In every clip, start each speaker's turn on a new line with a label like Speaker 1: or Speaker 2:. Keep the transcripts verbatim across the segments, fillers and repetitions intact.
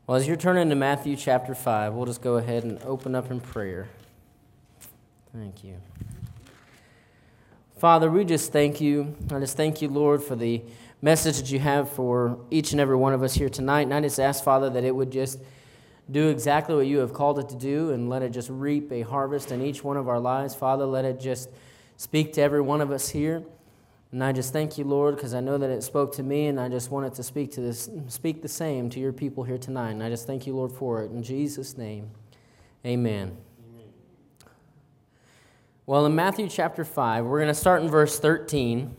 Speaker 1: Well, as you're turning to Matthew chapter five, we'll just go ahead and open up in prayer. Thank you. Father, we just thank you. I just thank you, Lord, for the message that you have for each and every one of us here tonight. And I just ask, Father, that it would just do exactly what you have called it to do and let it just reap a harvest in each one of our lives. Father, let it just speak to every one of us here. And I just thank you, Lord, because I know that it spoke to me, and I just wanted to speak to this, speak the same to your people here tonight. And I just thank you, Lord, for it. In Jesus' name, amen. Amen. Well, in Matthew chapter five, we're going to start in verse thirteen.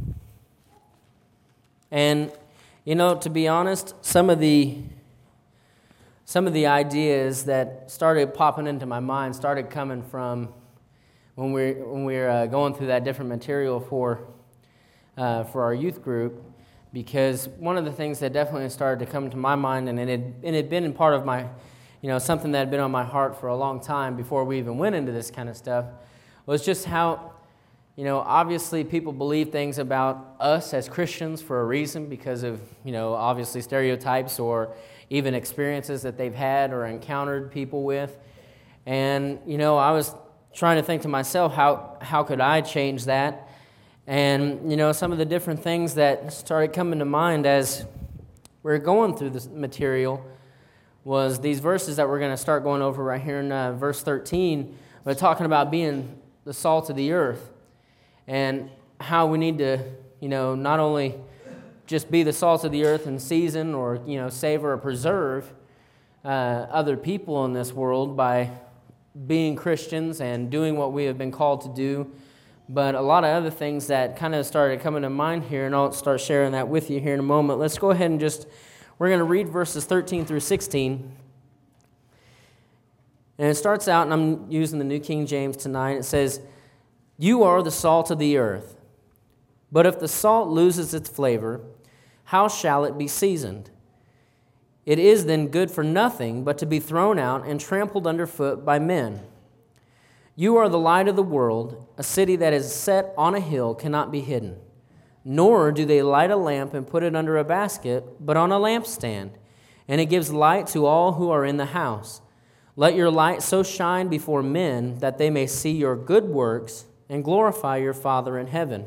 Speaker 1: And, you know, to be honest, some of the some of the ideas that started popping into my mind started coming from when we when we were uh, going through that different material for uh, for our youth group, because one of the things that definitely started to come to my mind, and it had, it had been part of my, you know, something that had been on my heart for a long time before we even went into this kind of stuff, was just how, you know, obviously people believe things about us as Christians for a reason because of, you know, obviously stereotypes or even experiences that they've had or encountered people with. And, you know, I was trying to think to myself, how how could I change that? And, you know, some of the different things that started coming to mind as we're going through this material was these verses that we're going to start going over right here in uh, verse thirteen. We're talking about being the salt of the earth and how we need to, you know, not only just be the salt of the earth in season or, you know, savor or preserve uh, other people in this world by being Christians and doing what we have been called to do, but a lot of other things that kind of started coming to mind here, and I'll start sharing that with you here in a moment. Let's go ahead and just, we're going to read verses thirteen through sixteen. And it starts out, and I'm using the New King James tonight. It says, "You are the salt of the earth, but if the salt loses its flavor, how shall it be seasoned? It is then good for nothing but to be thrown out and trampled underfoot by men. You are the light of the world. A city that is set on a hill cannot be hidden. Nor do they light a lamp and put it under a basket, but on a lampstand, and it gives light to all who are in the house. Let your light so shine before men that they may see your good works and glorify your Father in heaven."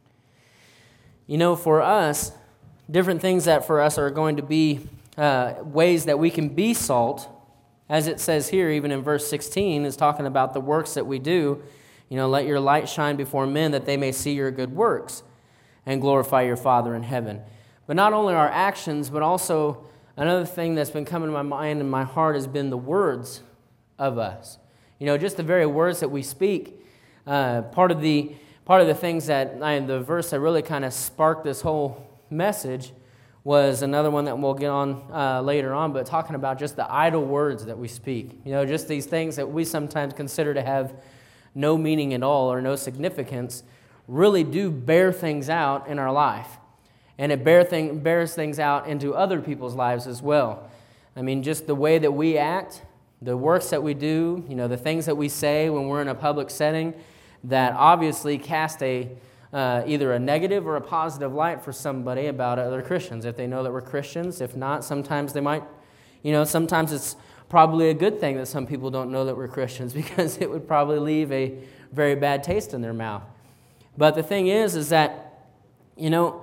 Speaker 1: You know, for us, different things that for us are going to be uh, ways that we can be salt, as it says here, even in verse sixteen, is talking about the works that we do. You know, let your light shine before men that they may see your good works and glorify your Father in heaven. But not only our actions, but also another thing that's been coming to my mind and my heart has been the words of us. You know, just the very words that we speak. Uh, part of the part of the things that I, the verse that really kind of sparked this whole message was another one that we'll get on uh, later on, but talking about just the idle words that we speak. You know, just these things that we sometimes consider to have no meaning at all or no significance really do bear things out in our life. And it bear thing, bears things out into other people's lives as well. I mean, just the way that we act, the works that we do, you know, the things that we say when we're in a public setting that obviously cast a Uh, either a negative or a positive light for somebody about other Christians, if they know that we're Christians. If not, sometimes they might, you know, sometimes it's probably a good thing that some people don't know that we're Christians, because it would probably leave a very bad taste in their mouth. But the thing is, is that, you know,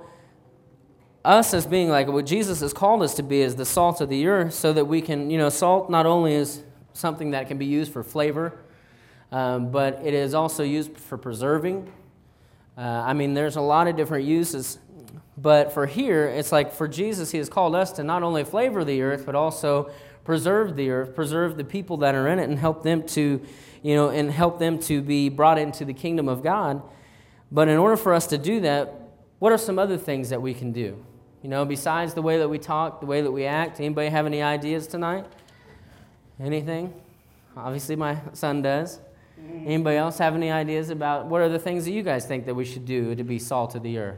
Speaker 1: us as being like what Jesus has called us to be is the salt of the earth, so that we can, you know, salt not only is something that can be used for flavor, um, but it is also used for preserving. Uh, I mean, there's a lot of different uses, but for here, it's like for Jesus, he has called us to not only flavor the earth, but also preserve the earth, preserve the people that are in it, and help them to, you know, and help them to be brought into the kingdom of God. But in order for us to do that, what are some other things that we can do? You know, besides the way that we talk, the way that we act. Anybody have any ideas tonight? Anything? Obviously, my son does. Anybody else have any ideas about what are the things that you guys think that we should do to be salt of the earth?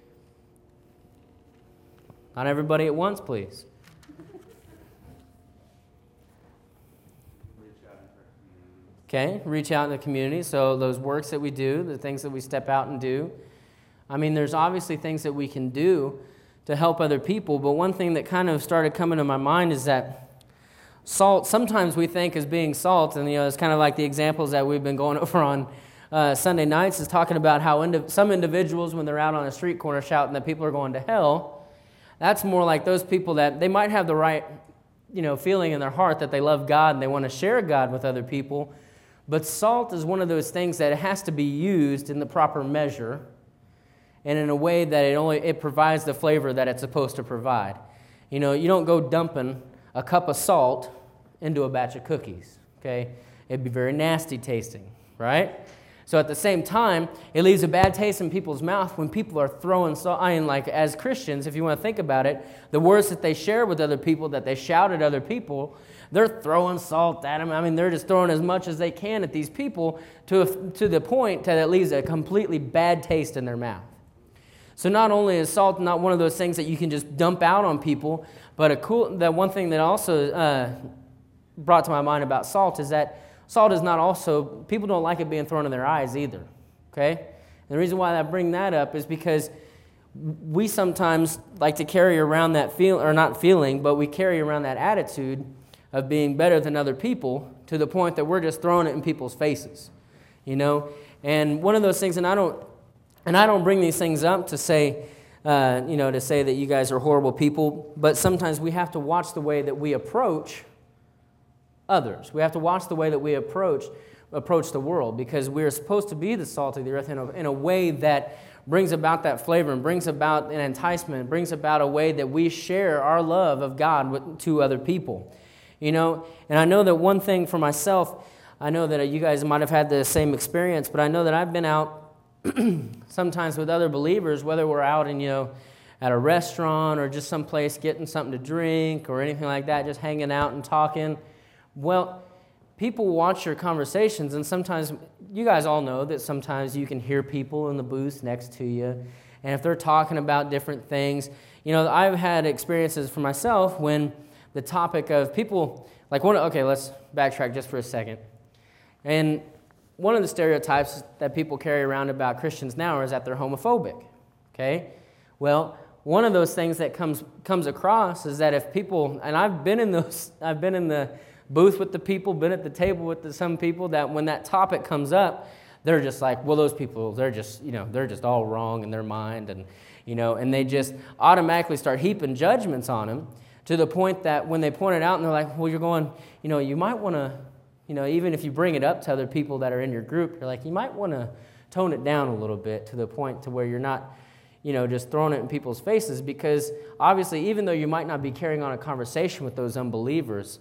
Speaker 1: Not everybody at once, please. Okay, reach out in the community. So those works that we do, the things that we step out and do. I mean, there's obviously things that we can do to help other people, but one thing that kind of started coming to my mind is that salt, sometimes we think as being salt, and you know, it's kind of like the examples that we've been going over on uh, Sunday nights, is talking about how indi- some individuals, when they're out on a street corner shouting that people are going to hell, that's more like those people that they might have the right, you know, feeling in their heart that they love God and they want to share God with other people, but salt is one of those things that it has to be used in the proper measure and in a way that it only it provides the flavor that it's supposed to provide. You know, you don't go dumping a cup of salt into a batch of cookies, okay? It'd be very nasty tasting, right? So at the same time, it leaves a bad taste in people's mouth when people are throwing salt. I mean, like as Christians, if you want to think about it, the words that they share with other people, that they shout at other people, they're throwing salt at them. I mean, they're just throwing as much as they can at these people to, a, to the point that it leaves a completely bad taste in their mouth. So not only is salt not one of those things that you can just dump out on people, but a cool. That one thing that also uh, brought to my mind about salt is that salt is not also, people don't like it being thrown in their eyes either, okay? And the reason why I bring that up is because we sometimes like to carry around that feel, or not feeling, but we carry around that attitude of being better than other people to the point that we're just throwing it in people's faces, you know? And one of those things, and I don't, and I don't bring these things up to say, uh, you know, to say that you guys are horrible people, but sometimes we have to watch the way that we approach others. We have to watch the way that we approach approach the world, because we're supposed to be the salt of the earth in a, in a way that brings about that flavor and brings about an enticement, brings about a way that we share our love of God with, to other people. You know, and I know that one thing for myself, I know that you guys might have had the same experience, but I know that I've been out sometimes with other believers, whether we're out in, you know, at a restaurant or just someplace getting something to drink or anything like that, just hanging out and talking. Well, people watch your conversations, and sometimes, you guys all know that sometimes you can hear people in the booth next to you, and if they're talking about different things, you know, I've had experiences for myself when the topic of people, like one, okay, let's backtrack just for a second. And one of the stereotypes that people carry around about Christians now is that they're homophobic, okay? Well, one of those things that comes comes across is that if people, and I've been in those, I've been in the booth with the people, been at the table with the, some people that when that topic comes up, they're just like, well, those people, they're just, you know, they're just all wrong in their mind, and, you know, and they just automatically start heaping judgments on them to the point that when they point it out and they're like, well, you're going, you know, you might want to, you know, even if you bring it up to other people that are in your group, you're like, you might want to tone it down a little bit to the point to where you're not, you know, just throwing it in people's faces, because obviously, even though you might not be carrying on a conversation with those unbelievers,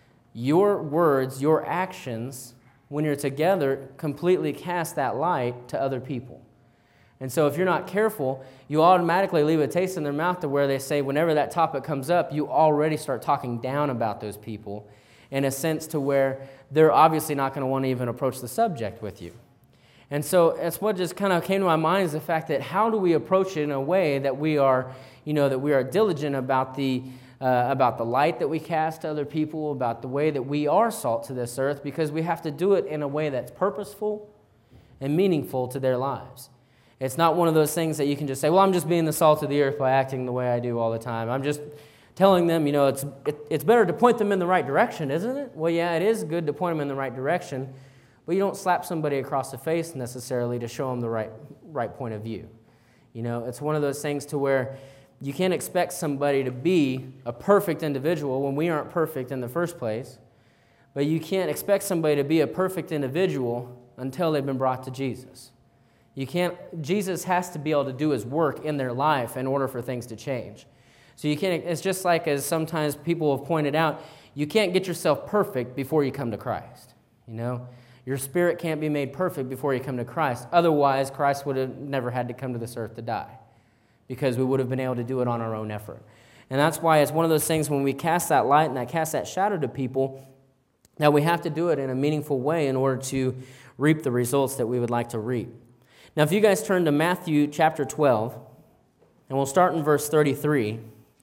Speaker 1: your words, your actions, when you're together, completely cast that light to other people. And so if you're not careful, you automatically leave a taste in their mouth to where they say, whenever that topic comes up, you already start talking down about those people in a sense to where they're obviously not going to want to even approach the subject with you. And so that's what just kind of came to my mind, is the fact that how do we approach it in a way that we are, you know, that we are diligent about the uh, about the light that we cast to other people, about the way that we are salt to this earth, because we have to do it in a way that's purposeful and meaningful to their lives. It's not one of those things that you can just say, well, I'm just being the salt of the earth by acting the way I do all the time. I'm just telling them, you know, it's it, it's better to point them in the right direction, isn't it? Well, yeah, it is good to point them in the right direction, but you don't slap somebody across the face necessarily to show them the right right point of view. You know, it's one of those things to where you can't expect somebody to be a perfect individual when we aren't perfect in the first place, but you can't expect somebody to be a perfect individual until they've been brought to Jesus. You can't, Jesus has to be able to do his work in their life in order for things to change. So you can't, it's just like as sometimes people have pointed out, you can't get yourself perfect before you come to Christ. You know, your spirit can't be made perfect before you come to Christ. Otherwise, Christ would have never had to come to this earth to die, because we would have been able to do it on our own effort. And that's why it's one of those things when we cast that light and that cast that shadow to people, that we have to do it in a meaningful way in order to reap the results that we would like to reap. Now, if you guys turn to Matthew chapter twelve, and we'll start in verse thirty-three.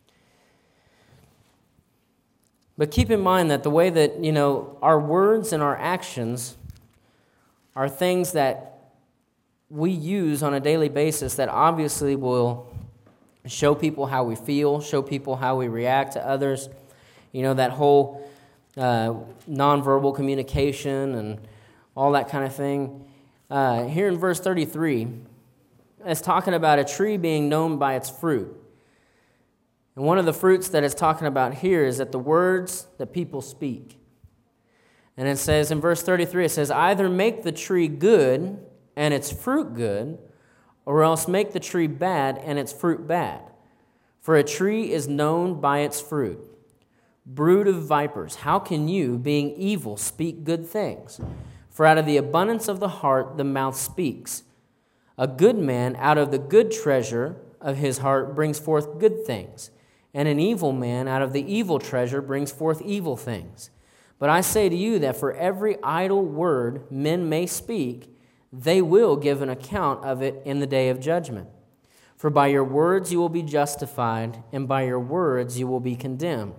Speaker 1: But keep in mind that the way that, you know, our words and our actions are things that we use on a daily basis that obviously will show people how we feel, show people how we react to others. You know, that whole uh, nonverbal communication and all that kind of thing. Uh, here in verse thirty-three, it's talking about a tree being known by its fruit. And one of the fruits that it's talking about here is that the words that people speak. And it says in verse thirty-three, it says, either make the tree good and its fruit good, or else make the tree bad and its fruit bad. For a tree is known by its fruit. Brood of vipers, how can you, being evil, speak good things? For out of the abundance of the heart the mouth speaks. A good man out of the good treasure of his heart brings forth good things, and an evil man out of the evil treasure brings forth evil things. But I say to you that for every idle word men may speak, they will give an account of it in the day of judgment. For by your words you will be justified, and by your words you will be condemned.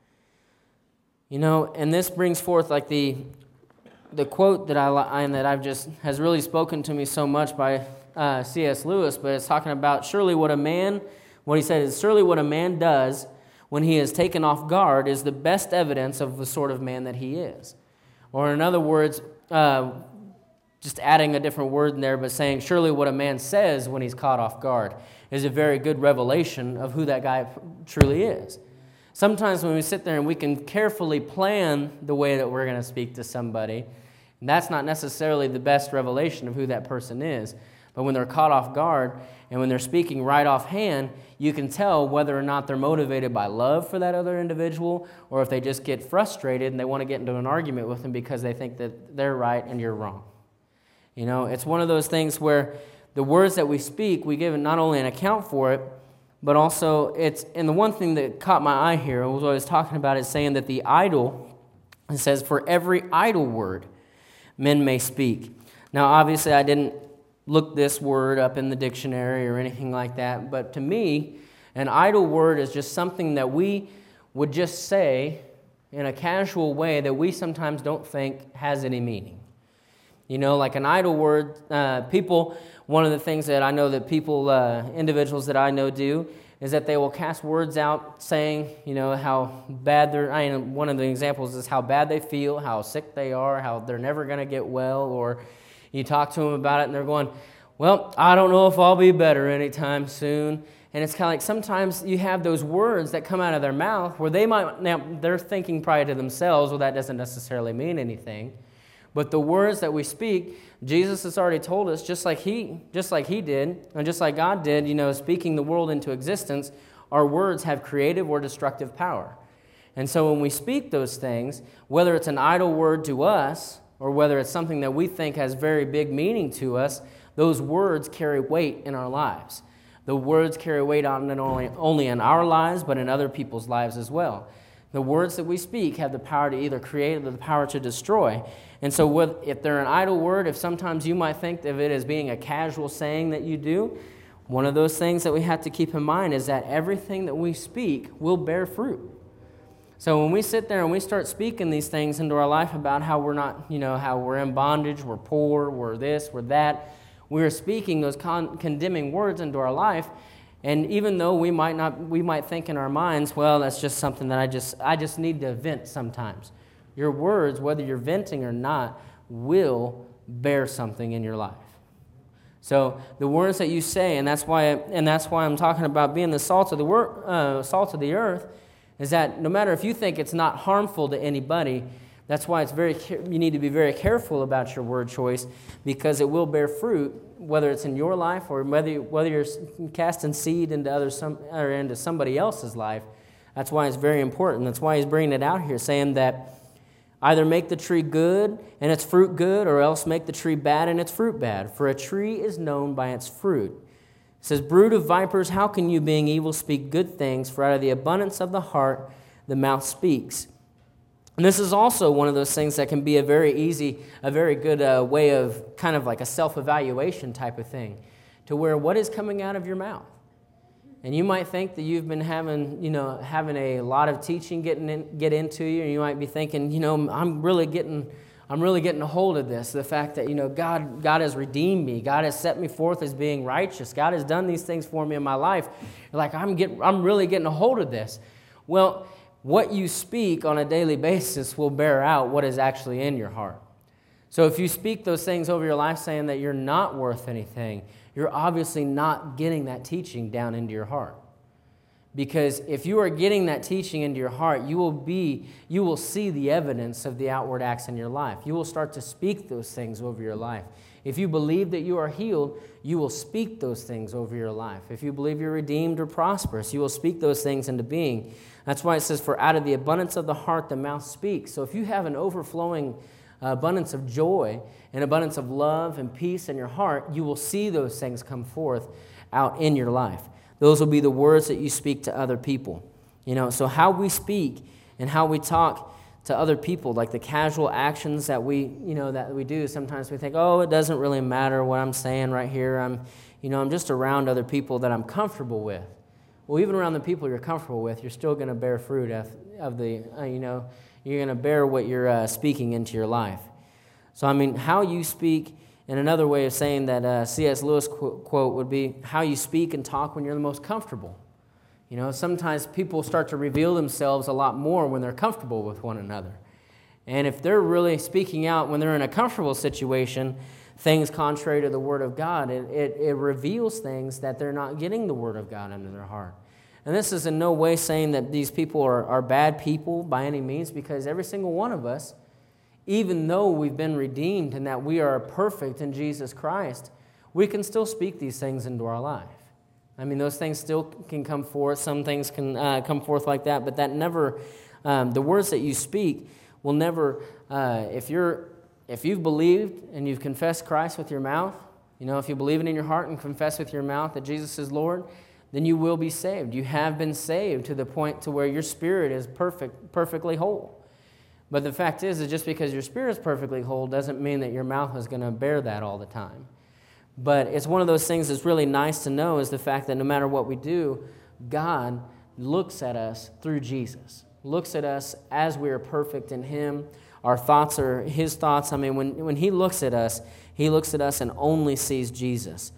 Speaker 1: You know, and this brings forth like the the quote that I and that I've just has really spoken to me so much by uh, C S Lewis. But it's talking about surely what a man, what he said is surely what a man does when he is taken off guard is the best evidence of the sort of man that he is. Or in other words, uh, just adding a different word in there, but saying surely what a man says when he's caught off guard is a very good revelation of who that guy truly is. Sometimes when we sit there and we can carefully plan the way that we're going to speak to somebody, and that's not necessarily the best revelation of who that person is. But when they're caught off guard and when they're speaking right offhand, you can tell whether or not they're motivated by love for that other individual or if they just get frustrated and they want to get into an argument with them because they think that they're right and you're wrong. You know, it's one of those things where the words that we speak, we give not only an account for it, but also it's, and the one thing that caught my eye here was what I was talking about is saying that the idle, it says, for every idle word men may speak. Now, obviously, I didn't look this word up in the dictionary or anything like that, but to me, an idle word is just something that we would just say in a casual way that we sometimes don't think has any meaning. You know, like an idle word, uh, people, one of the things that I know that people, uh, individuals that I know do, is that they will cast words out saying, you know, how bad they're, I mean, one of the examples is how bad they feel, how sick they are, how they're never going to get well, or you talk to them about it and they're going, well, I don't know if I'll be better anytime soon. And it's kind of like sometimes you have those words that come out of their mouth where they might, now they're thinking probably to themselves, well, that doesn't necessarily mean anything. But the words that we speak, Jesus has already told us, just like he, just like he did, and just like God did, you know, speaking the world into existence, our words have creative or destructive power. And so when we speak those things, whether it's an idle word to us, or whether it's something that we think has very big meaning to us, those words carry weight in our lives. The words carry weight on not only, only in our lives, but in other people's lives as well. The words that we speak have the power to either create or the power to destroy. And so with, if they're an idle word, if sometimes you might think of it as being a casual saying that you do, one of those things that we have to keep in mind is that everything that we speak will bear fruit. So when we sit there and we start speaking these things into our life about how we're not, you know, how we're in bondage, we're poor, we're this, we're that, we're speaking those con- condemning words into our life. And even though we might not, we might think in our minds, well, that's just something that I just, I just need to vent sometimes. Your words, whether you're venting or not, will bear something in your life. So the words that you say, and that's why, and that's why I'm talking about being the salt of the wor- uh, salt of the earth, is that no matter if you think it's not harmful to anybody, that's why it's very you need to be very careful about your word choice, because it will bear fruit, whether it's in your life or whether whether you're casting seed into other some or into somebody else's life. That's why it's very important. That's why he's bringing it out here, saying that either make the tree good and its fruit good, or else make the tree bad and its fruit bad. For a tree is known by its fruit. It says, brood of vipers, how can you, being evil, speak good things? For out of the abundance of the heart, the mouth speaks. And this is also one of those things that can be a very easy, a very good uh, way of kind of like a self-evaluation type of thing, to where what is coming out of your mouth? And you might think that you've been having, you know, having a lot of teaching getting in, get into you, and you might be thinking, you know, I'm really getting, I'm really getting a hold of this. The fact that, you know, God, God has redeemed me, God has set me forth as being righteous, God has done these things for me in my life. You're like, I'm get, I'm really getting a hold of this. Well, what you speak on a daily basis will bear out what is actually in your heart. So if you speak those things over your life saying that you're not worth anything, you're obviously not getting that teaching down into your heart. Because if you are getting that teaching into your heart, you will be, you will see the evidence of the outward acts in your life. You will start to speak those things over your life. If you believe that you are healed, you will speak those things over your life. If you believe you're redeemed or prosperous, you will speak those things into being. That's why it says, for out of the abundance of the heart, the mouth speaks. So if you have an overflowing abundance of joy, an abundance of love and peace in your heart, you will see those things come forth out in your life. Those will be the words that you speak to other people. You know, so how we speak and how we talk to other people, like the casual actions that we, you know, that we do. Sometimes we think, oh, it doesn't really matter what I'm saying right here. I'm, you know, I'm just around other people that I'm comfortable with. Well, even around the people you're comfortable with, you're still going to bear fruit of, of the, uh, you know, you're going to bear what you're uh, speaking into your life. So, I mean, how you speak, and another way of saying that uh, C S Lewis qu- quote would be how you speak and talk when you're the most comfortable. You know, sometimes people start to reveal themselves a lot more when they're comfortable with one another. And if they're really speaking out when they're in a comfortable situation, things contrary to the Word of God, it, it, it reveals things that they're not getting the Word of God into their heart. And this is in no way saying that these people are, are bad people by any means, because every single one of us, even though we've been redeemed and that we are perfect in Jesus Christ, we can still speak these things into our life. I mean, those things still can come forth. Some things can uh, come forth like that, but that never, um, the words that you speak will never, uh, if you're, if you've believed and you've confessed Christ with your mouth, you know, if you believe it in your heart and confess with your mouth that Jesus is Lord, then you will be saved. You have been saved to the point to where your spirit is perfect, perfectly whole. But the fact is, is just because your spirit is perfectly whole doesn't mean that your mouth is going to bear that all the time. But it's one of those things that's really nice to know is the fact that no matter what we do, God looks at us through Jesus, looks at us as we are perfect in Him. Our thoughts are His thoughts. I mean, when, when He looks at us, He looks at us and only sees Jesus.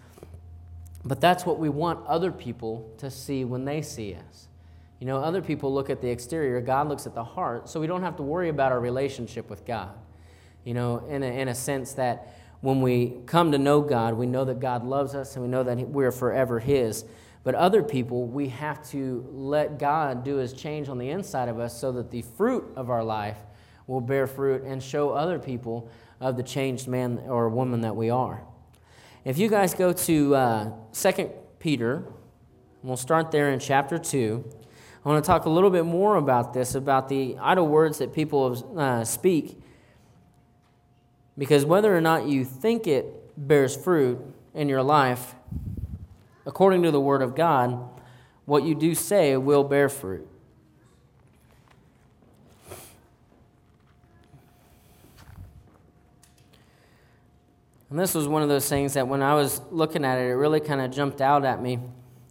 Speaker 1: But that's what we want other people to see when they see us. You know, other people look at the exterior. God looks at the heart, so we don't have to worry about our relationship with God. You know, in a, in a sense that when we come to know God, we know that God loves us and we know that we're forever His. But other people, we have to let God do His change on the inside of us so that the fruit of our life will bear fruit and show other people of the changed man or woman that we are. If you guys go to uh, Second Peter, we'll start there in chapter two. I want to talk a little bit more about this, about the idle words that people uh, speak. Because whether or not you think it bears fruit in your life, according to the Word of God, what you do say will bear fruit. And this was one of those things that when I was looking at it, it really kind of jumped out at me.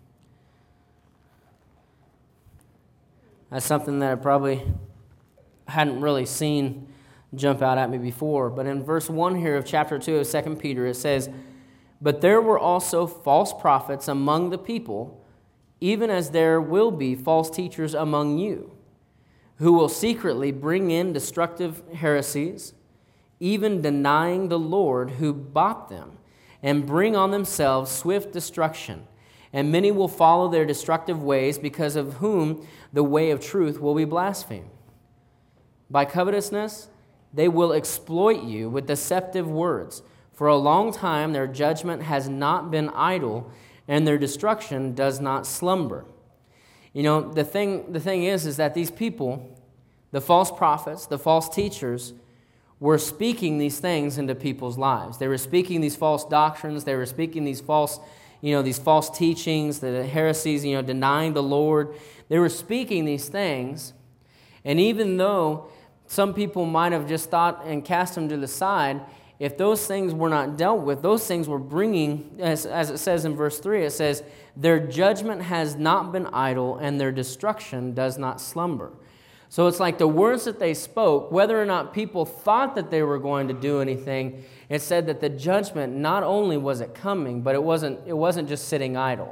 Speaker 1: That's something that I probably hadn't really seen jump out at me before. But in verse one here of chapter two of Second Peter, it says, "But there were also false prophets among the people, even as there will be false teachers among you, who will secretly bring in destructive heresies, even denying the Lord who bought them, and bring on themselves swift destruction. And many will follow their destructive ways, because of whom the way of truth will be blasphemed. By covetousness they will exploit you with deceptive words. For a long time their judgment has not been idle, and their destruction does not slumber." You know, the thing, the thing is, is that these people, the false prophets, the false teachers, were speaking these things into people's lives. They were speaking these false doctrines. They were speaking these false, you know, these false teachings, the heresies, you know, denying the Lord. They were speaking these things, and even though some people might have just thought and cast them to the side, if those things were not dealt with, those things were bringing, as, as it says in verse three, it says, "Their judgment has not been idle, and their destruction does not slumber." So it's like the words that they spoke, whether or not people thought that they were going to do anything, it said that the judgment, not only was it coming, but it wasn't, it wasn't just sitting idle.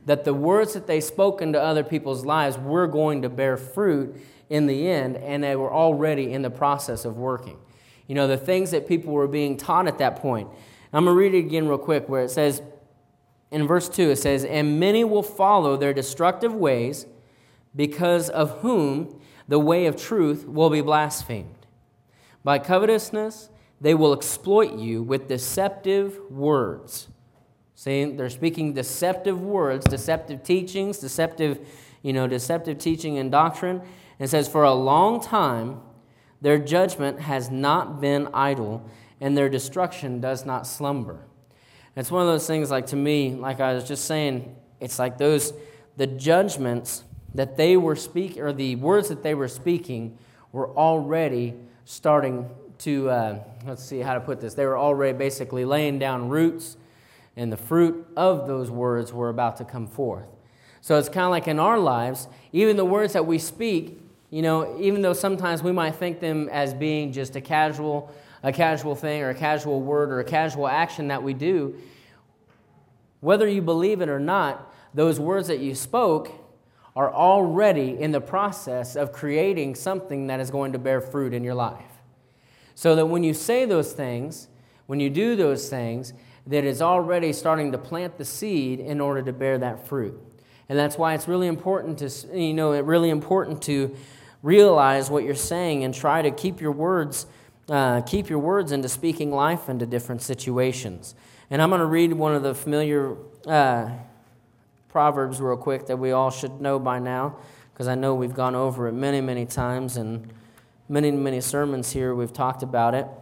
Speaker 1: that the words that they spoke into other people's lives were going to bear fruit in the end, and they were already in the process of working. You know, the things that people were being taught at that point. I'm going to read it again real quick where it says, in verse two, it says, "And many will follow their destructive ways, because of whom the way of truth will be blasphemed. By covetousness they will exploit you with deceptive words." See, they're speaking deceptive words, deceptive teachings, deceptive, you know, deceptive teaching and doctrine. And it says, "For a long time their judgment has not been idle, and their destruction does not slumber." And it's one of those things, like, to me, like I was just saying, it's like those, the judgments that they were speaking, or the words that they were speaking, were already starting to, uh, let's see how to put this, they were already basically laying down roots, and the fruit of those words were about to come forth. So it's kind of like in our lives, even the words that we speak, you know, even though sometimes we might think them as being just a casual, a casual thing, or a casual word, or a casual action that we do, whether you believe it or not, those words that you spoke are already in the process of creating something that is going to bear fruit in your life. So that when you say those things, when you do those things, that it's already starting to plant the seed in order to bear that fruit. And that's why it's really important to, you know, it's really important to realize what you're saying and try to keep your words, uh, keep your words into speaking life into different situations. And I'm going to read one of the familiar uh, Proverbs real quick that we all should know by now, because I know we've gone over it many, many times, and many, many sermons here we've talked about it.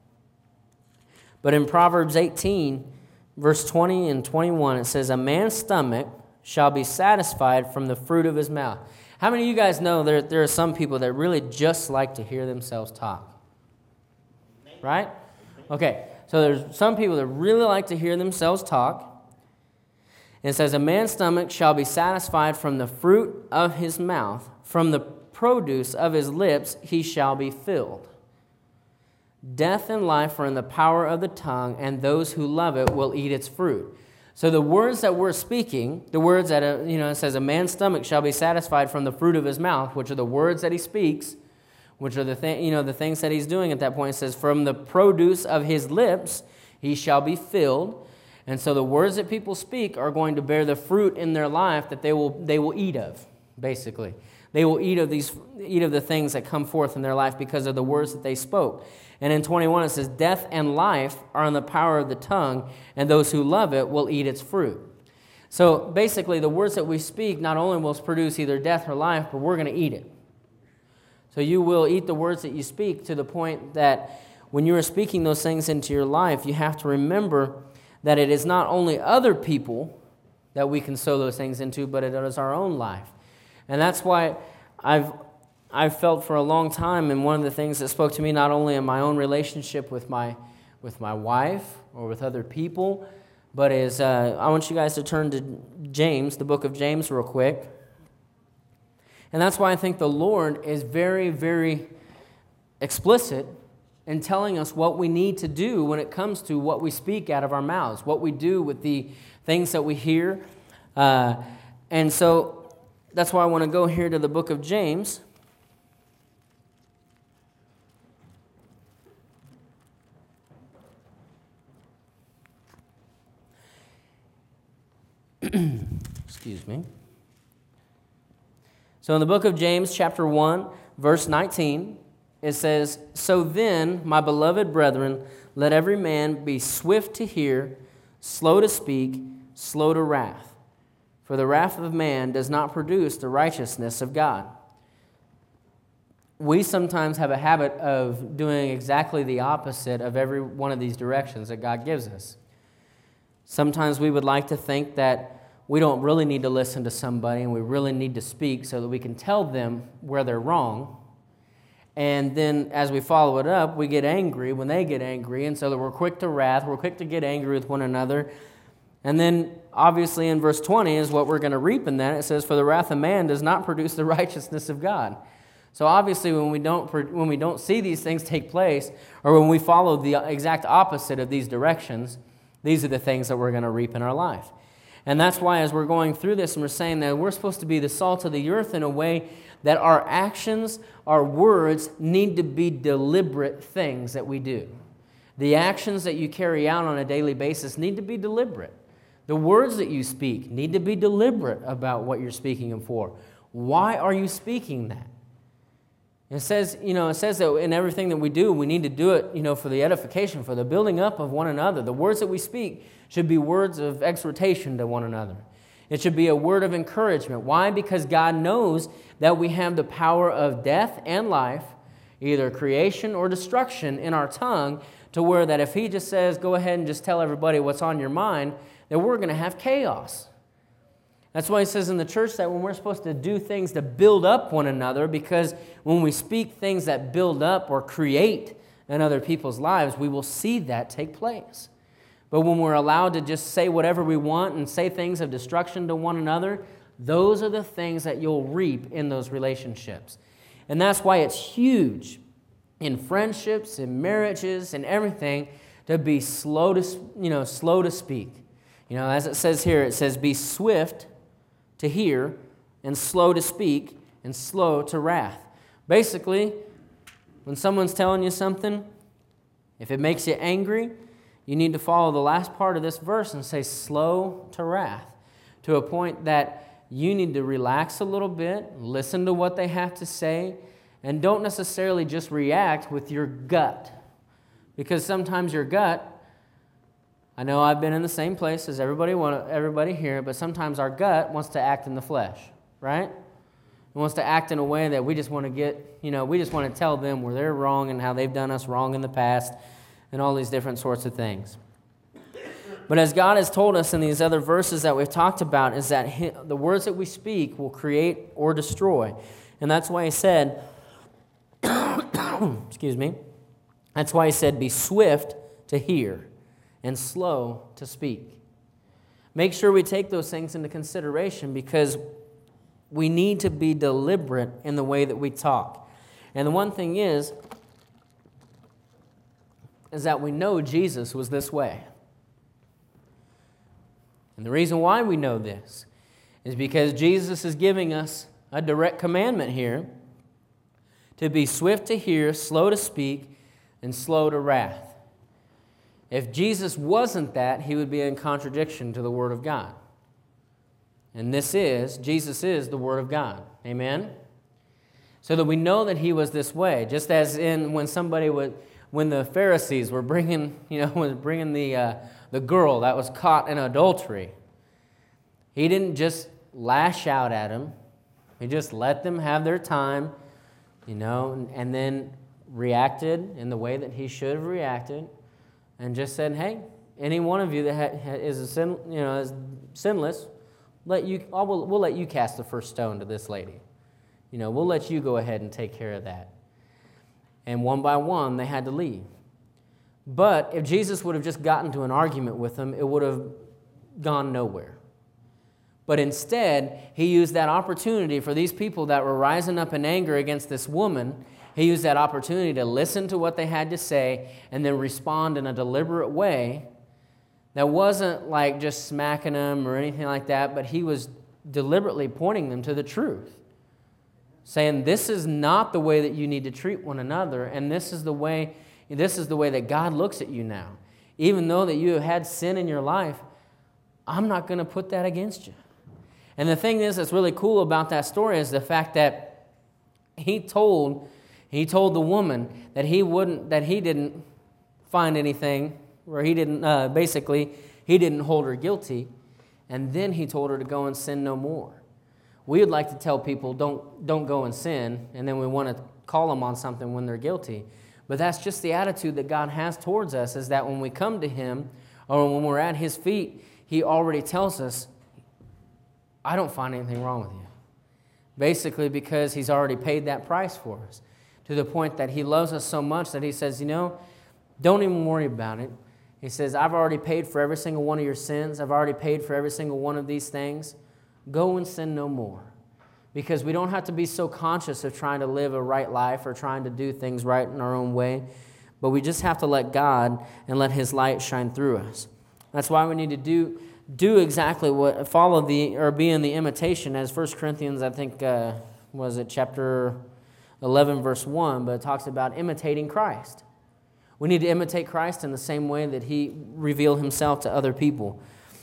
Speaker 1: But in Proverbs eighteen, verse twenty and twenty-one, it says, "A man's stomach shall be satisfied from the fruit of his mouth." How many of you guys know there, there are some people that really just like to hear themselves talk? Right? Okay, so there's some people that really like to hear themselves talk. And it says, "A man's stomach shall be satisfied from the fruit of his mouth, from the produce of his lips he shall be filled. Death and life are in the power of the tongue, and those who love it will eat its fruit." So the words that we're speaking, the words that, a, you know, it says, "A man's stomach shall be satisfied from the fruit of his mouth," which are the words that he speaks, which are the th- you know the things that he's doing at that point. It says, "From the produce of his lips he shall be filled." And so the words that people speak are going to bear the fruit in their life that they will they will eat of, basically. They will eat of these eat of the things that come forth in their life because of the words that they spoke. And in twenty-one it says, "Death and life are in the power of the tongue, and those who love it will eat its fruit." So basically the words that we speak not only will produce either death or life, but we're going to eat it. So you will eat the words that you speak, to the point that when you are speaking those things into your life, you have to remember that it is not only other people that we can sow those things into, but it is our own life. And that's why I've I've felt for a long time, and one of the things that spoke to me not only in my own relationship with my with my wife or with other people, but is uh, I want you guys to turn to James, the book of James, real quick. And that's why I think the Lord is very, very explicit in telling us what we need to do when it comes to what we speak out of our mouths, what we do with the things that we hear. Uh, and so that's why I want to go here to the book of James. Excuse me. So in the book of James, chapter one, verse nineteen, it says, "So then, my beloved brethren, let every man be swift to hear, slow to speak, slow to wrath. For the wrath of man does not produce the righteousness of God." We sometimes have a habit of doing exactly the opposite of every one of these directions that God gives us. Sometimes we would like to think that we don't really need to listen to somebody, and we really need to speak so that we can tell them where they're wrong. And then as we follow it up, we get angry when they get angry, and so that we're quick to wrath, we're quick to get angry with one another. And then obviously in verse twenty is what we're going to reap in that. It says, "For the wrath of man does not produce the righteousness of God." So obviously when we don't when we don't see these things take place, or when we follow the exact opposite of these directions, these are the things that we're going to reap in our life. And that's why as we're going through this and we're saying that we're supposed to be the salt of the earth in a way that our actions, our words need to be deliberate things that we do. The actions that you carry out on a daily basis need to be deliberate. The words that you speak need to be deliberate about what you're speaking them for. Why are you speaking that? It says, you know, it says that in everything that we do, we need to do it, you know, for the edification, for the building up of one another. The words that we speak should be words of exhortation to one another. It should be a word of encouragement. Why? Because God knows that we have the power of death and life, either creation or destruction, in our tongue, to where that if He just says, go ahead and just tell everybody what's on your mind, that we're going to have chaos. That's why He says in the church that when we're supposed to do things to build up one another, because when we speak things that build up or create in other people's lives, we will see that take place. But when we're allowed to just say whatever we want and say things of destruction to one another, those are the things that you'll reap in those relationships. And that's why it's huge in friendships, in marriages, and everything to be slow to, you know, slow to speak. You know, as it says here, it says, be swift to hear and slow to speak and slow to wrath. Basically, when someone's telling you something, if it makes you angry, you need to follow the last part of this verse and say slow to wrath, to a point that you need to relax a little bit, listen to what they have to say, and don't necessarily just react with your gut. Because sometimes your gut, I know I've been in the same place as everybody want, everybody here, but sometimes our gut wants to act in the flesh, right? It wants to act in a way that we just want to get, you know, we just want to tell them where they're wrong and how they've done us wrong in the past and all these different sorts of things. But as God has told us in these other verses that we've talked about, is that he, the words that we speak will create or destroy. And that's why He said, excuse me, that's why He said, be swift to hear and slow to speak. Make sure we take those things into consideration, because we need to be deliberate in the way that we talk. And the one thing is, is that we know Jesus was this way. And the reason why we know this is because Jesus is giving us a direct commandment here to be swift to hear, slow to speak, and slow to wrath. If Jesus wasn't that, He would be in contradiction to the Word of God. And this is, Jesus is the Word of God. Amen? So that we know that He was this way. Just as in when somebody would, when the Pharisees were bringing, you know, was bringing the uh, the girl that was caught in adultery, He didn't just lash out at them. He just let them have their time, you know, and, and then reacted in the way that He should have reacted, and just said, "Hey, any one of you that ha- ha- is a sin, you know, is sinless, let you. I'll, we'll, we'll let you cast the first stone to this lady. You know, we'll let you go ahead and take care of that." And one by one, they had to leave. But if Jesus would have just gotten to an argument with them, it would have gone nowhere. But instead, He used that opportunity for these people that were rising up in anger against this woman. He used that opportunity to listen to what they had to say and then respond in a deliberate way that wasn't like just smacking them or anything like that, but He was deliberately pointing them to the truth, saying this is not the way that you need to treat one another, and this is the way this is the way that God looks at you now. Even though that you have had sin in your life, I'm not going to put that against you. And the thing is that's really cool about that story is the fact that he told he told the woman that he wouldn't that he didn't find anything, or he didn't uh, basically he didn't hold her guilty, and then he told her to go and sin no more. We would like to tell people don't don't go and sin, and then we want to call them on something when they're guilty. But that's just the attitude that God has towards us, is that when we come to Him or when we're at His feet, He already tells us, I don't find anything wrong with you. Basically because He's already paid that price for us, to the point that He loves us so much that He says, you know, don't even worry about it. He says, I've already paid for every single one of your sins. I've already paid for every single one of these things. Go and sin no more. Because we don't have to be so conscious of trying to live a right life or trying to do things right in our own way, but we just have to let God and let His light shine through us. That's why we need to do do exactly what, follow the, or be in the imitation, as First Corinthians, I think, uh, was it chapter eleven, verse one, but it talks about imitating Christ. We need to imitate Christ in the same way that he revealed himself to other people.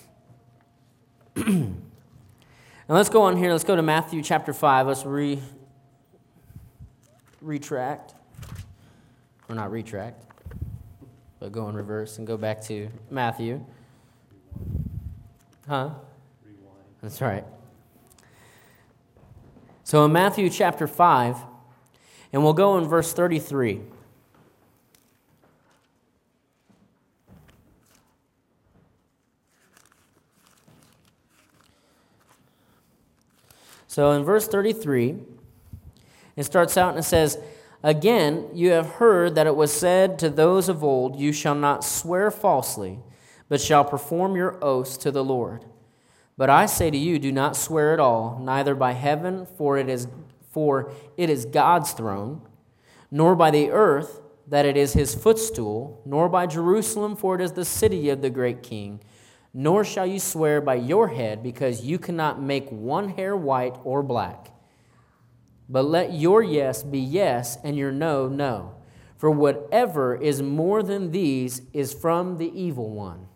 Speaker 1: And let's go on here. Let's go to Matthew chapter five. Let's re retract. Or not retract, but go in reverse and go back to Matthew. Huh? Rewind. That's right. So in Matthew chapter five, and we'll go in verse thirty-three. So in verse thirty-three, it starts out and it says, "Again, you have heard that it was said to those of old, 'You shall not swear falsely, but shall perform your oaths to the Lord.' But I say to you, do not swear at all, neither by heaven, for it is for it is God's throne, nor by the earth, that it is his footstool, nor by Jerusalem, for it is the city of the great King. Nor shall you swear by your head, because you cannot make one hair white or black. But let your yes be yes, and your no, no. For whatever is more than these is from the evil one."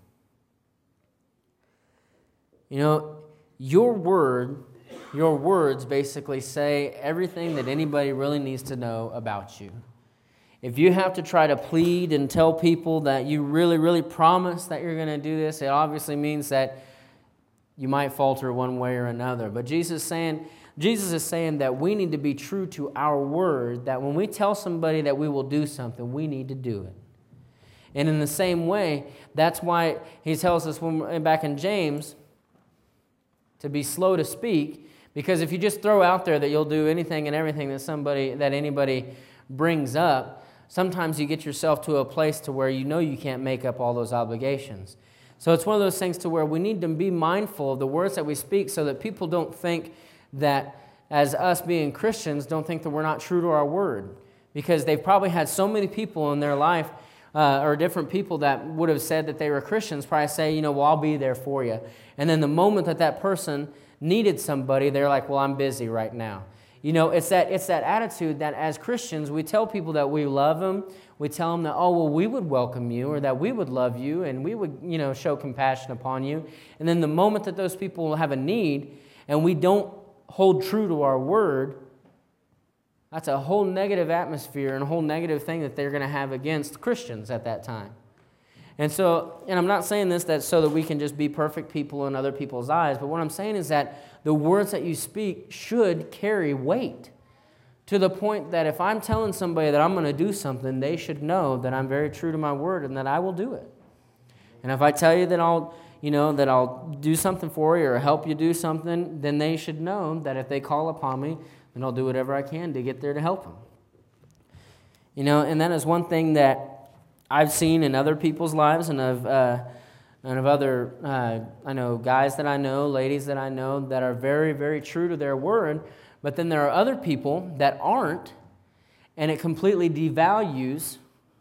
Speaker 1: You know, your word, your words basically say everything that anybody really needs to know about you. If you have to try to plead and tell people that you really, really promise that you're going to do this, it obviously means that you might falter one way or another. But Jesus is saying, Jesus is saying that we need to be true to our word, that when we tell somebody that we will do something, we need to do it. And in the same way, that's why he tells us when back in James to be slow to speak, because if you just throw out there that you'll do anything and everything that somebody that anybody brings up, sometimes you get yourself to a place to where you know you can't make up all those obligations. So it's one of those things to where we need to be mindful of the words that we speak so that people don't think that, as us being Christians, don't think that we're not true to our word. Because they've probably had so many people in their life, uh, or different people that would have said that they were Christians, probably say, you know, well, I'll be there for you. And then the moment that that person needed somebody, they're like, well, I'm busy right now. You know, it's that it's that attitude that as Christians, we tell people that we love them. We tell them that, oh, well, we would welcome you, or that we would love you, and we would, you know, show compassion upon you. And then the moment that those people have a need, and we don't hold true to our word, that's a whole negative atmosphere and a whole negative thing that they're going to have against Christians at that time. And so, and I'm not saying this that so that we can just be perfect people in other people's eyes, but what I'm saying is that the words that you speak should carry weight to the point that if I'm telling somebody that I'm going to do something, they should know that I'm very true to my word and that I will do it. And if I tell you that I'll, you know, that I'll do something for you or help you do something, then they should know that if they call upon me, then I'll do whatever I can to get there to help them. You know, and that is one thing that I've seen in other people's lives, and of uh, and of other, uh, I know guys that I know, ladies that I know that are very, very true to their word, but then there are other people that aren't, and it completely devalues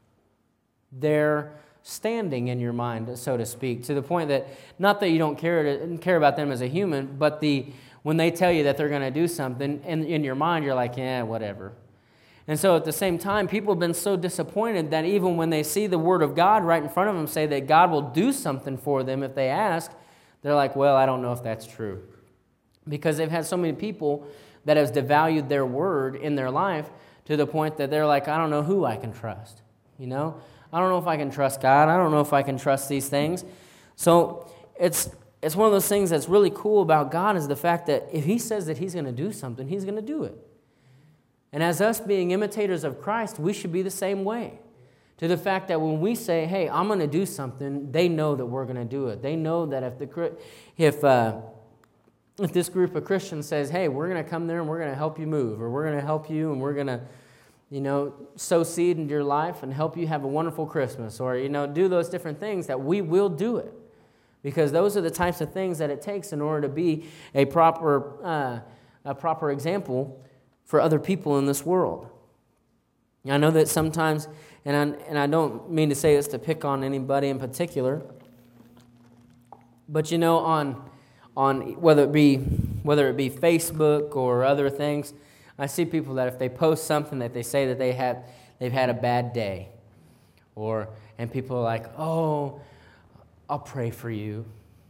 Speaker 1: their standing in your mind, so to speak, to the point that, not that you don't care to, care about them as a human, but the when they tell you that they're going to do something, and in your mind you're like, yeah, whatever. And so at the same time, people have been so disappointed that even when they see the Word of God right in front of them say that God will do something for them if they ask, they're like, well, I don't know if that's true. Because they've had so many people that have devalued their word in their life to the point that they're like, I don't know who I can trust. You know? I don't know if I can trust God. I don't know if I can trust these things. So it's it's one of those things that's really cool about God is the fact that if He says that He's going to do something, He's going to do it. And as us being imitators of Christ, we should be the same way. To the fact that when we say, hey, I'm going to do something, they know that we're going to do it. They know that if the if uh, if this group of Christians says, hey, we're going to come there and we're going to help you move, or we're going to help you and we're going to, you know, sow seed into your life and help you have a wonderful Christmas, or, you know, do those different things, that we will do it. Because those are the types of things that it takes in order to be a proper uh, a proper example for other people in this world. I know that sometimes, and I, and I don't mean to say this to pick on anybody in particular, But you know, on on whether it be whether it be Facebook or other things, I see people that if they post something that they say that they have they've had a bad day, or and people are like, oh, I'll pray for you,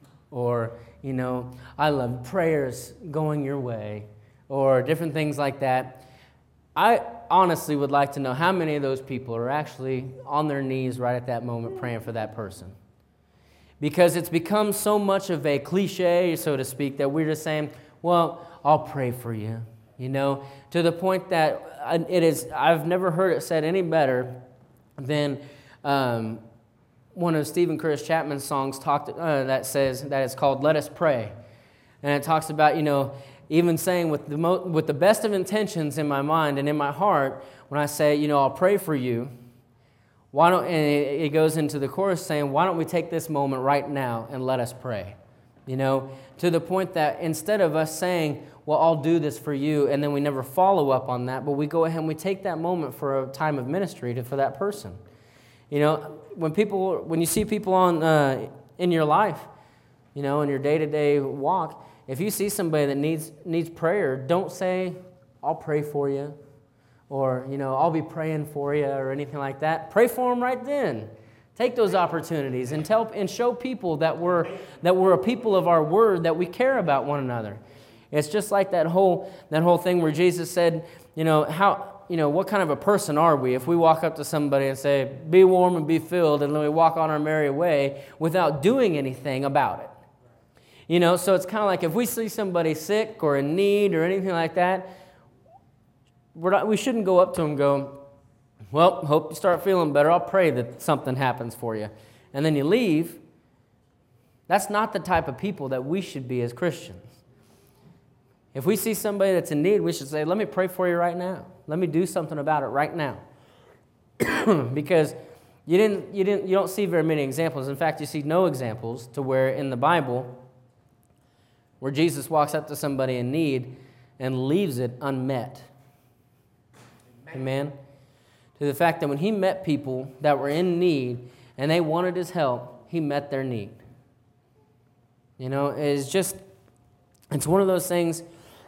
Speaker 1: or you know, I love prayers going your way, or different things like that. I honestly would like to know how many of those people are actually on their knees right at that moment praying for that person. Because it's become so much of a cliche, so to speak, that we're just saying, well, I'll pray for you, you know, to the point that it is, I've never heard it said any better than um, one of Stephen Curtis Chapman's songs talked uh, that says, that it's called Let Us Pray. And it talks about, you know, even saying with the mo- with the best of intentions in my mind and in my heart, when I say, you know, I'll pray for you, why don't, and it, it goes into the chorus saying, why don't we take this moment right now and let us pray? You know, to the point that instead of us saying, well, I'll do this for you, and then we never follow up on that, but we go ahead and we take that moment for a time of ministry to, for that person. You know, when people, when you see people on uh, in your life, you know, in your day-to-day walk, if you see somebody that needs needs prayer, don't say, I'll pray for you, or, you know, I'll be praying for you, or anything like that. Pray for them right then. Take those opportunities and tell and show people that we're that we're a people of our word, that we care about one another. It's just like that whole that whole thing where Jesus said, you know, how you know, what kind of a person are we if we walk up to somebody and say, be warm and be filled, and then we walk on our merry way without doing anything about it? You know, so it's kind of like if we see somebody sick or in need or anything like that, we're not, we shouldn't go up to them and go, well, hope you start feeling better. I'll pray that something happens for you. And then you leave. That's not the type of people that we should be as Christians. If we see somebody that's in need, we should say, let me pray for you right now. Let me do something about it right now. Because you didn't, you didn't, you don't see very many examples. In fact, you see no examples to where in the Bible where Jesus walks up to somebody in need and leaves it unmet. Amen. Amen. To the fact that when he met people that were in need and they wanted his help, he met their need. You know, it's just, it's one of those things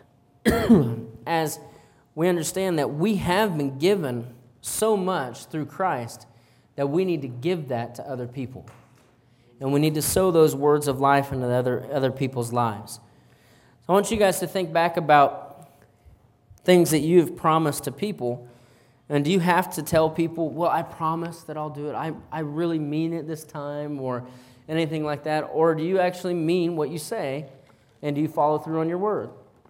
Speaker 1: as we understand that we have been given so much through Christ that we need to give that to other people. And we need to sow those words of life into other, other people's lives. So I want you guys to think back about things that you've promised to people. And do you have to tell people, well, I promise that I'll do it. I, I really mean it this time, or anything like that? Or do you actually mean what you say, and do you follow through on your word?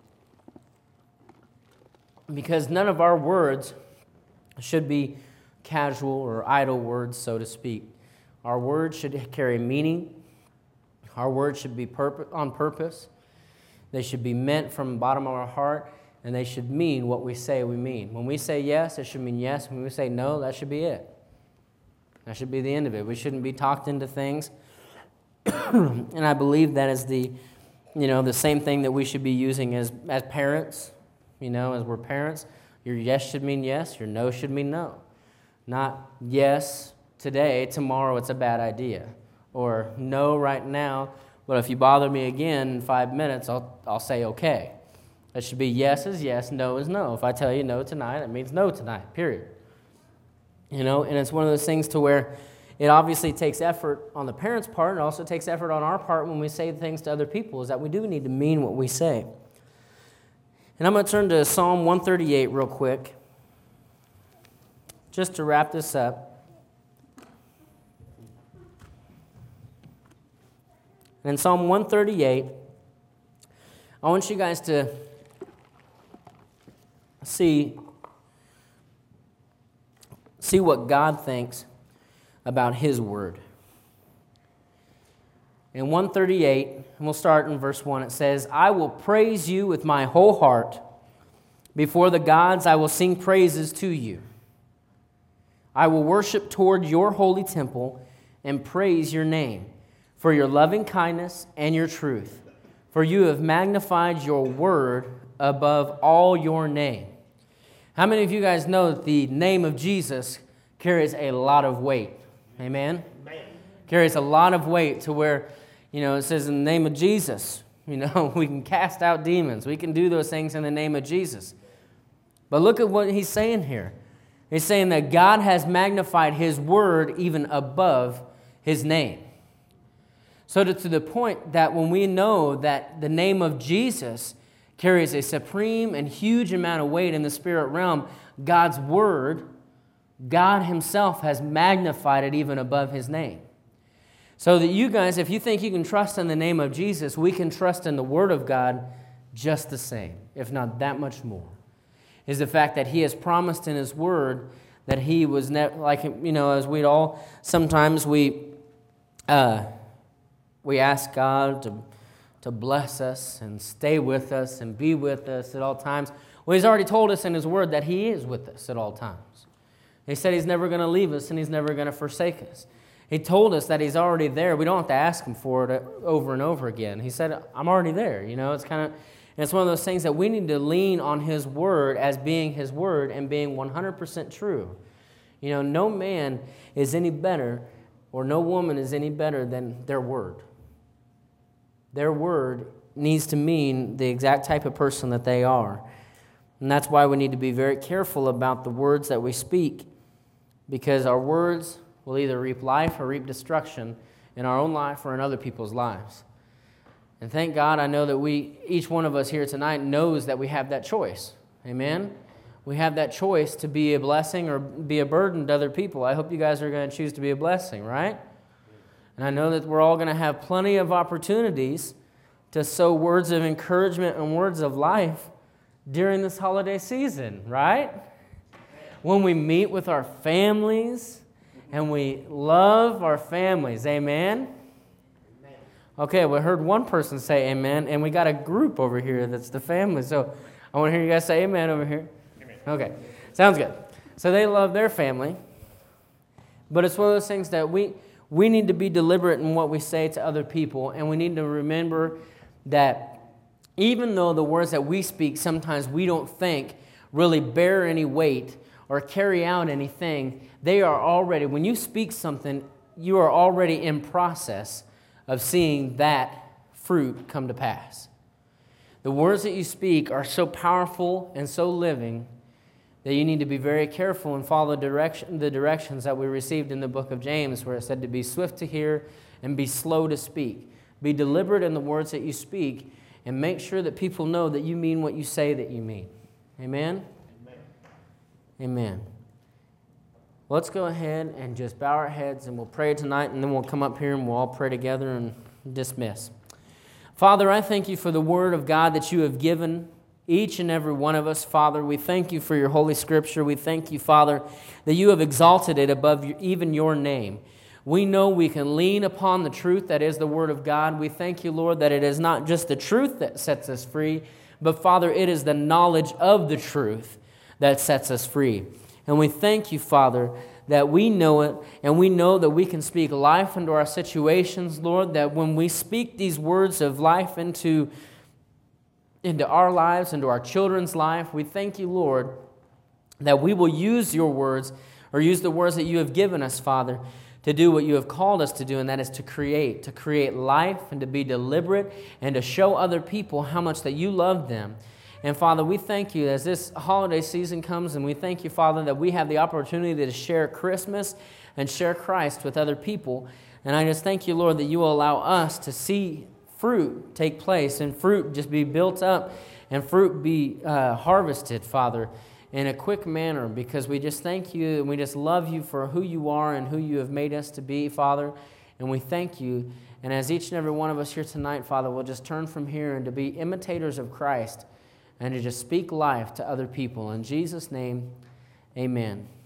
Speaker 1: Because none of our words should be casual or idle words, so to speak. Our words should carry meaning. Our words should be purpo- on purpose. They should be meant from the bottom of our heart, and they should mean what we say we mean. When we say yes, it should mean yes. When we say no, that should be it. That should be the end of it. We shouldn't be talked into things. And I believe that is the, you know, the same thing that we should be using as, as parents. You know, as we're parents, your yes should mean yes, your no should mean no. Not yes today, tomorrow it's a bad idea. Or no right now, but if you bother me again in five minutes, I'll I'll say okay. It should be yes is yes, no is no. If I tell you no tonight, it means no tonight, period. You know, and it's one of those things to where it obviously takes effort on the parents' part, and it also takes effort on our part when we say things to other people, is that we do need to mean what we say. And I'm going to turn to Psalm one thirty-eight real quick, just to wrap this up. And in Psalm one thirty-eight, I want you guys to see, see what God thinks about His Word. In one thirty-eight, and we'll start in verse one, it says, I will praise you with my whole heart. Before the gods, I will sing praises to you. I will worship toward your holy temple and praise your name for your loving kindness and your truth. For you have magnified your word above all your name. How many of you guys know that the name of Jesus carries a lot of weight? Amen? Amen. Carries a lot of weight to where, You know, it says in the name of Jesus, you know, we can cast out demons. We can do those things in the name of Jesus. But look at what he's saying here. He's saying that God has magnified his word even above his name. So to, to the point that when we know that the name of Jesus carries a supreme and huge amount of weight in the spirit realm, God's word, God himself has magnified it even above his name. So that you guys, if you think you can trust in the name of Jesus, we can trust in the word of God just the same, if not that much more. Is the fact that he has promised in his word that he was never, like, you know, as we'd all, sometimes we uh, we ask God to, to bless us and stay with us and be with us at all times. Well, he's already told us in his word that he is with us at all times. He said he's never going to leave us and he's never going to forsake us. He told us that he's already there. We don't have to ask him for it over and over again. He said, I'm already there. You know, it's kind of, it's one of those things that we need to lean on his word as being his word and being one hundred percent true. You know, no man is any better or no woman is any better than their word. Their word needs to mean the exact type of person that they are. And that's why we need to be very careful about the words that we speak, because our words will either reap life or reap destruction in our own life or in other people's lives. And thank God I know that we, each one of us here tonight knows that we have that choice. Amen? We have that choice to be a blessing or be a burden to other people. I hope you guys are going to choose to be a blessing, right? And I know that we're all going to have plenty of opportunities to sow words of encouragement and words of life during this holiday season, right? When we meet with our families and we love our families, amen? Okay, we heard one person say amen, and we got a group over here that's the family. So I want to hear you guys say amen over here. Amen. Okay, sounds good. So they love their family, but it's one of those things that we we need to be deliberate in what we say to other people, and we need to remember that even though the words that we speak sometimes we don't think really bear any weight or carry out anything, they are already, when you speak something, you are already in process of seeing that fruit come to pass. The words that you speak are so powerful and so living that you need to be very careful and follow direction, the directions that we received in the book of James, where it said to be swift to hear and be slow to speak. Be deliberate in the words that you speak and make sure that people know that you mean what you say that you mean. Amen? Amen. Amen. Let's go ahead and just bow our heads and we'll pray tonight, and then we'll come up here and we'll all pray together and dismiss. Father, I thank you for the word of God that you have given each and every one of us. Father, we thank you for your Holy Scripture. We thank you, Father, that you have exalted it above your, even your name. We know we can lean upon the truth that is the word of God. We thank you, Lord, that it is not just the truth that sets us free, but, Father, it is the knowledge of the truth that sets us free. And we thank you, Father, that we know it, and we know that we can speak life into our situations, Lord, that when we speak these words of life into, into our lives, into our children's life, we thank you, Lord, that we will use your words, or use the words that you have given us, Father, to do what you have called us to do, and that is to create, to create life and to be deliberate and to show other people how much that you love them. And Father, we thank you as this holiday season comes, and we thank you, Father, that we have the opportunity to share Christmas and share Christ with other people. And I just thank you, Lord, that you will allow us to see fruit take place and fruit just be built up and fruit be uh, harvested, Father, in a quick manner, because we just thank you and we just love you for who you are and who you have made us to be, Father. And we thank you. And as each and every one of us here tonight, Father, will just turn from here and to be imitators of Christ and to just speak life to other people. In Jesus' name, amen.